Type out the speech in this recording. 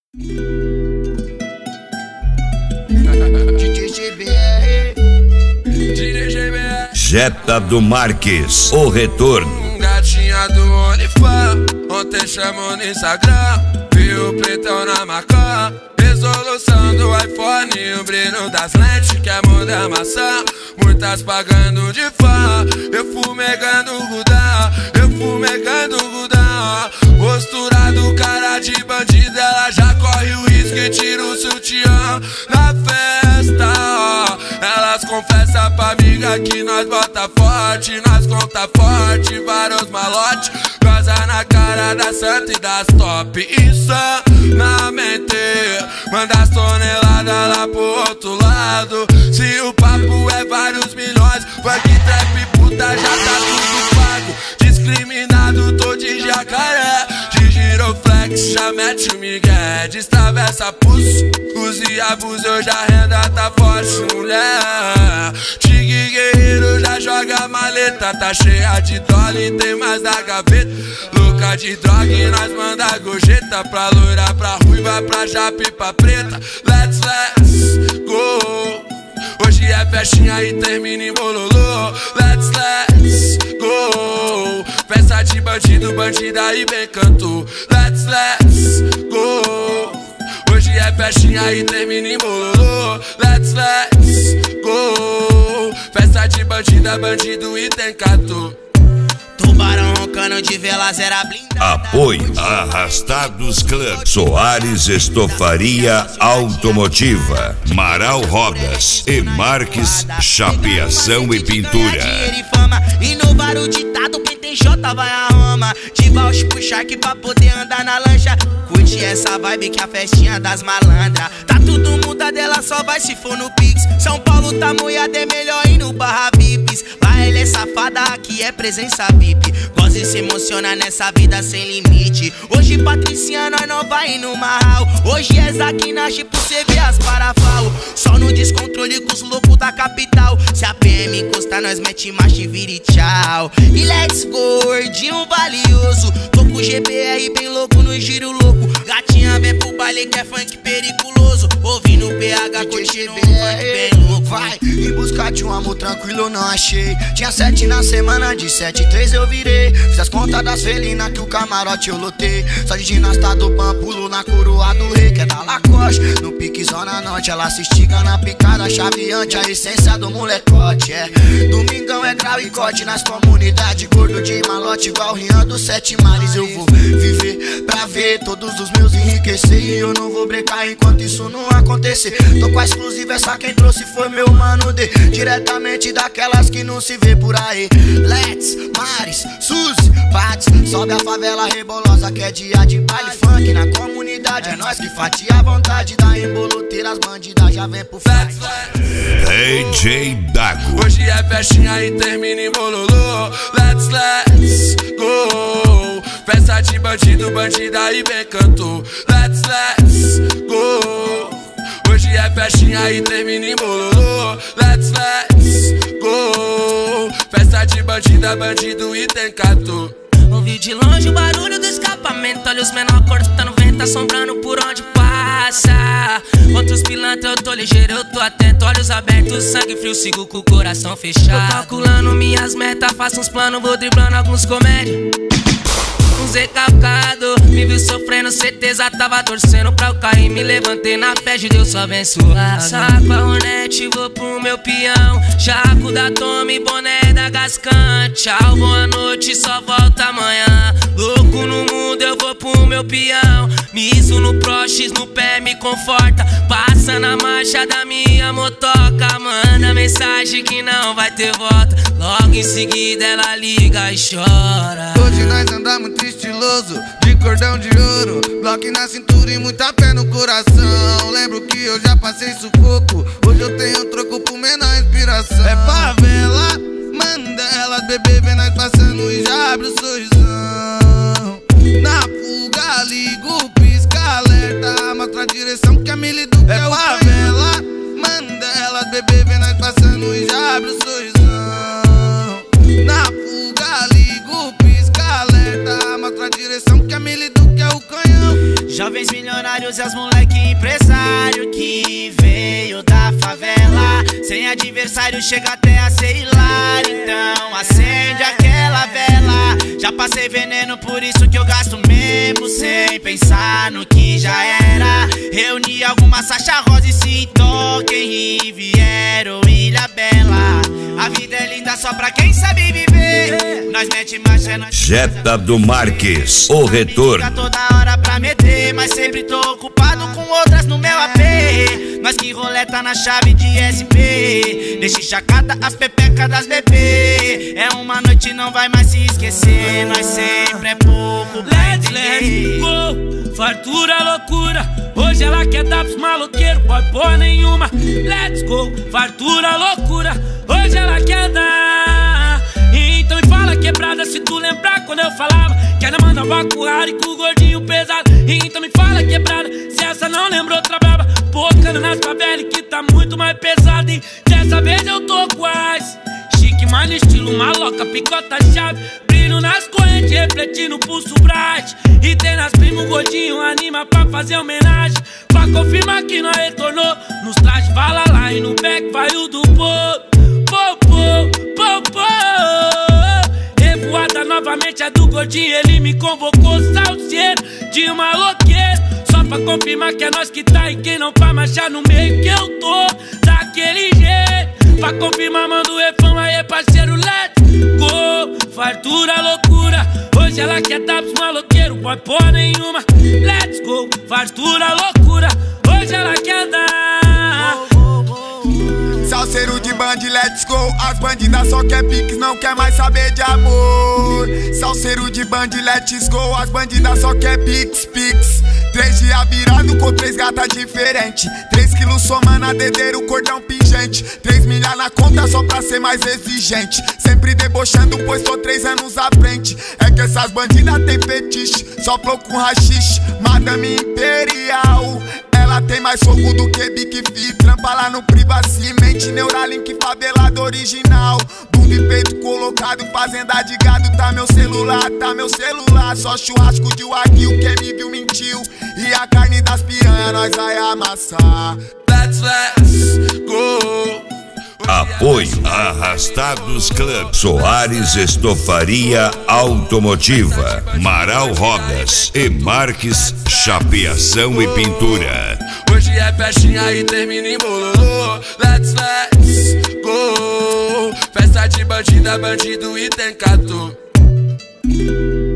Jetta do Marques, o retorno. Gatinha do OnlyFans, ontem chamou no Instagram, viu o pretão na Macam. Resolução do iPhone, o brilho das lentes, que é mundo é maçã. Muitas pagando de fã, eu fumegando o Gudão, posturado, cara de bandida, ela já corre o risco e tira o sutiã na festa. Elas confessam pra amiga que nós bota forte, nós conta forte, vários malotes, goza na cara da santa e das top. Insanamente, manda as toneladas lá pro outro lado. Se o papo é vários milhões, funk, trap, puta, já tá tudo pago. Discriminado, tô de jacaré, de giroflex, já mete o migué. Destravessa pulso, use e abuso, hoje a renda tá forte, mulher. Tigre guerreiro já joga maleta, tá cheia de dólar e tem mais da gaveta. Louca de droga e nós manda gorjeta, pra loira, pra ruiva, pra japa e pra preta. Let's go. Hoje é festinha e termina em bololô. Let's go. Festa de bandido, bandida e bem canto. Let's go. Hoje é festinha e termina em bololô. Let's go. Festa de bandida, bandido e tem canto. Tubarão roncando de vela, zera blindada. Apoio Arrastados Club, Soares Estofaria Automotiva, Marau Rodas e Marques Chapeação e Pintura. Dinheiro e fama, inovar o ditado, quem tem J vai a Roma. De Valsh pro Shark pra poder andar na lancha. Curte essa vibe que a festinha das malandras. Tá tudo muda dela, só vai se for no Pix. São Paulo tá moiado, é melhor ir no Barra Vips. Lá ele é safada, aqui é presença VIP. Gosta e se emociona nessa vida sem limite. Hoje Patriciana, nós não vai no Marral. Hoje é Zaquinache pro cê ver as parafal. Só no descontrole com os loucos da capital. Se a PM encostar, nós mete marcha e vira e tchau. E let's go, gordinho valioso. Tô com o GBR bem louco no giro louco. Gatinha vem pro baile que é funk periculoso. Ouvindo o PH, curtindo um funk bem louco. Vai em busca de um amor tranquilo, não achei. Tinha 7 na semana, de 7, 3 eu virei. Fiz as contas das felinas que o camarote eu lotei. Só de ginasta do pampulo na coroa do rei, que é da Lacoste. No pique zona norte, ela se estiga na picada chaveante. A essência do molecote, é. Domingão é grau e corte nas comunidades. Gordo de malote igual Rian dos 7 mares. Eu vou viver pra ver todos os meus enriquecer. E eu não vou brecar enquanto isso não acontecer. Tô com a exclusiva, essa quem trouxe foi meu mano D. Diretamente daquelas que não se vê por aí. Let's, Mares, Suzy, Pats. Sobe a favela rebolosa que é dia de baile funk na comunidade. É nós que fatia a vontade da emboloteira, as bandidas já vem pro funk. DJ Dago. Hoje é festinha e termina em bololô. Let's go. Festa de bandido, bandida e bem canto. Let's go. Hoje é festinha e termina em bololô. Let's go. Festa de bandida, bandido e tem canto. Ouvi de longe o barulho do escapamento. Olha os menor cortando vento, assombrando por onde passa. Contra os pilantras eu tô ligeiro, eu tô atento. Olhos abertos, sangue frio, sigo com o coração fechado. Tô calculando minhas metas, faço uns planos, vou driblando alguns comédias. Um Zé calcado, me viu sofrendo, certeza tava torcendo pra eu cair. Me levantei na fé de Deus, só abençoado. Saco a Hornet, vou pro meu peão. Chaco da Tommy, boné da Gascante. Tchau, boa noite, só volta amanhã. Louco no mundo, eu vou pro meu peão. Miso no Prox, no pé me conforta. Passa na marcha da minha motoca. Manda mensagem que não vai ter volta. Logo em seguida ela liga e chora. Hoje nós andamos estiloso, de cordão de ouro, bloco na cintura e muita fé no coração. Lembro que eu já passei sufoco, hoje eu tenho troco por menor inspiração. É favela, manda elas beber, vem nós passando e já abre o sorrisão. Na fuga, ligo, pisca, alerta, mostra a direção que a Mili do que é o favela, manda elas beber, vem nós passando e já abre o sorrisão. Na fuga, ligo, pisca, alerta, mostra a direção que a Mili do que é o canhão. Jovens milionários e as moleque empresário que veio da favela. Sem adversário chega até a ser hilário, então acende aquela vela. Já passei veneno, por isso que eu gasto mesmo sem pensar no que já era. Reuni algumas Sacha Rosa e se toquem Riviera ou Ilha Bela. A vida é linda só pra quem sabe viver. Nós mete marcha, nós... Jetta do Marques, o retorno. Fica toda hora pra meter, mas sempre tô ocupado com outras no meu AP. Nós que roleta na chave de SP. Deixa chacata as pepecas das bebê. É uma noite, não vai mais se esquecer. Nós sempre é pouco pra entender. Let's go, fartura, loucura. Hoje ela quer dar pros maloqueiros, pode pôr nenhuma. Let's go, fartura, loucura. Hoje ela quer dar. Então me fala quebrada se tu lembrar quando eu falava que ela mandava com o Harry com o gordinho pesado. Então me fala quebrada se essa não lembrou outra braba. Pocando nas favelas que tá muito mais pesado. E dessa vez eu tô quase chique, mas no estilo maloca, picota chave. Brilho nas correntes, refletindo o pulso bright. E tem nas primas gordinho, anima pra fazer homenagem. Pra confirmar que nós retornou. Nos trajes vala lá e no back vai o do povo. Revoada novamente a do gordinho, ele me convocou, salseiro de maloqueiro. Só pra confirmar que é nós que tá e quem não vai marchar no meio que eu tô daquele jeito. Pra confirmar manda o refrão aí parceiro, let's go. Fartura, loucura, hoje ela quer dar pros maloqueiros, pode pôr nenhuma. Let's go, fartura, loucura, hoje ela quer dar. Salseiro de band, let's go. As bandidas só quer piques, não quer mais saber de amor. Salseiro de band, let's go. As bandidas só quer piques. 3 dias virado com 3 gatas diferentes. 3 quilos somando a dedeiro, cordão pingente. 3 milhas na conta só pra ser mais exigente. Sempre debochando, pois tô 3 anos à frente. É que essas bandidas tem fetiche, só com rachixe. Madame Imperial, ela tem mais fogo do que Big Fi. Trampa lá no Privacimente, Neuralink favelado original. Bunda e peito colocado, fazenda de gado. Tá meu celular. Só churrasco de wagyu, quem me viu mentiu. E a carne das piranha nós vai amassar. Let's go. Apoio Arrastados Club, Soares Estofaria Automotiva, Maral Rodas e Marques Chapeação e Pintura. Hoje é festinha e termina em bololô. Let's go. Festa de bandida, bandido e tem catu.